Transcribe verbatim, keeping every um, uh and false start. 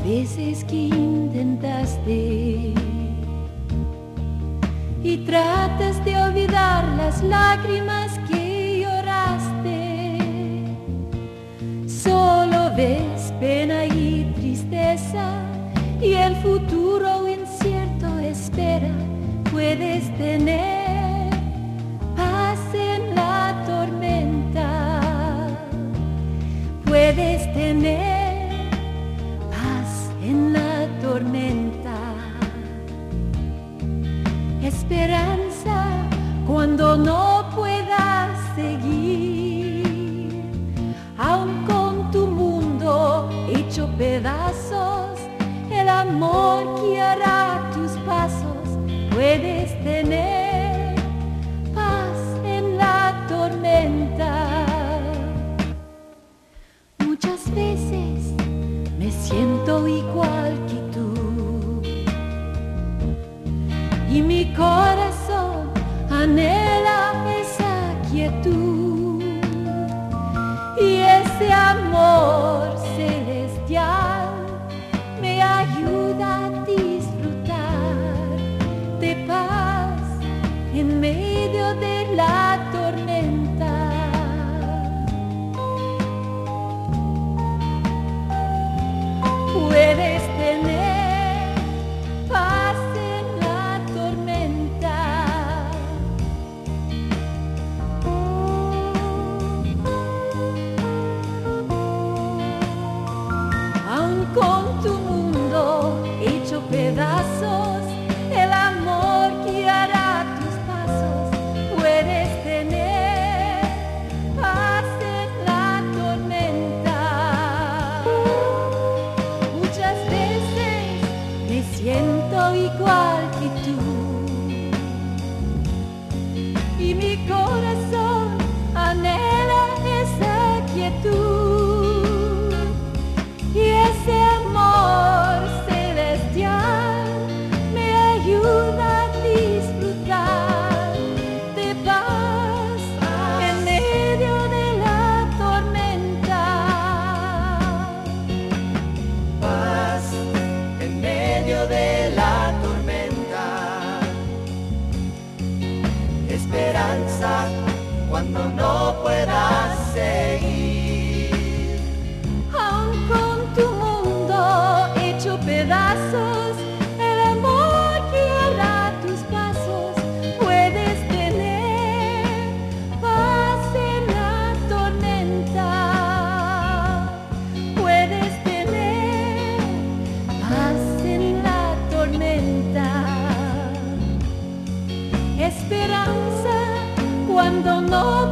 veces que intentaste y tratas de olvidar las lágrimas que lloraste, solo ves pena y tristeza y el futuro incierto espera. Puedes tener paz en la tormenta, puedes tener paz en la tormenta, esperanza cuando no puedas seguir, aun con tu mundo hecho pedazos, el amor guiará tus pasos. Puedes tener paz en la tormenta. Muchas veces me siento igual que tú y mi corazón anhela esa quietud y ese amor celestial me ayuda a disfrutar de paz en medio de la tormenta. Puedes tener paz en la tormenta. Aun con tu mundo hecho pedazos, el amor guiará tus pasos. Puedes tener paz en la tormenta. Muchas veces me siento igual que tú y mi corazón anhela esa quietud y ese amor celestial me ayuda a disfrutar de paz en medio de la tormenta. Paz en medio de la tormenta, esperanza cuando no puedas seguir, Aun con tu mundo hecho pedazos, el amor guiará tus pasos. Puedes tener paz en la tormenta, puedes tener paz en la tormenta, esperanza cuando no